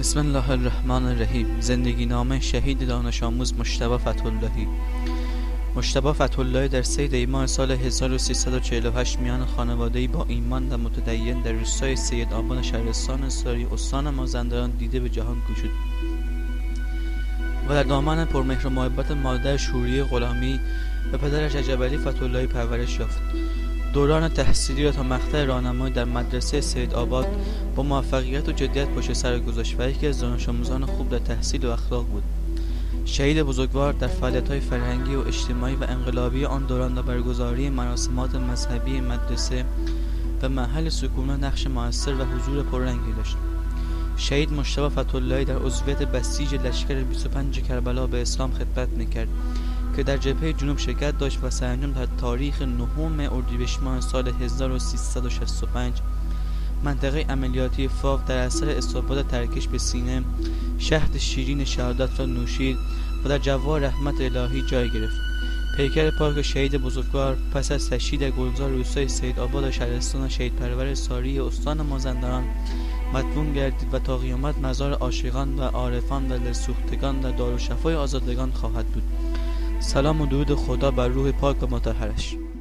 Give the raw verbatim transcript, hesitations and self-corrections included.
بسم الله الرحمن الرحیم. زندگی نامه شهید دانش آموز مجتبی فتح‌اللهی. مجتبی فتح‌اللهی در سه دی ماه سال هزار و سیصد و چهل و هشت میان خانواده‌ای با ایمان و متدین در روستای سیدآباد شهرستان ساری استان مازندران دیده به جهان گشود و در دامن پرمهر و محبت مادر شوریه غلامی و پدرش رجبعلی فتح‌اللهی پرورش یافت. دوران تحصیلی را تا مقطع راهنمایی در مدرسه سیدآباد با موفقیت و جدیت پشت سر گذاشت و یکی از دانش آموزان خوب در تحصیل و اخلاق بود. شهید بزرگوار در فعالیت‌های فرهنگی و اجتماعی و انقلابی آن دوران و برگزاری مراسمات مذهبی مدرسه و محل سکونت نقش مؤثر و حضور پررنگی داشت. شهید مجتبی فتح‌اللهی در عضویت بسیج لشکر بیست و پنج کربلا به اسلام خدمت می‌کرد که در جبهه جنوب شرکت داشت و سرانجام در تاریخ نهم اردیبهشت ماه سال هزار و سیصد و شصت و پنج منطقه عملیاتی فاو در اثر استفاده ترکش به سینه شهد شیرین شهادت را نوشید و در جوار رحمت الهی جای گرفت. پیکر پاک شهید بزرگوار پس از تشییع در گلزار روستای سیدآباد شهرستان شهید پرور ساری استان مازندران مدفون گردید و تا قیامت مزار عاشقان و عارفان و دلسوختگان در دارالشفای آزادگان خواهد بود. سلام و درود خدا بر روح پاک و مطهرش.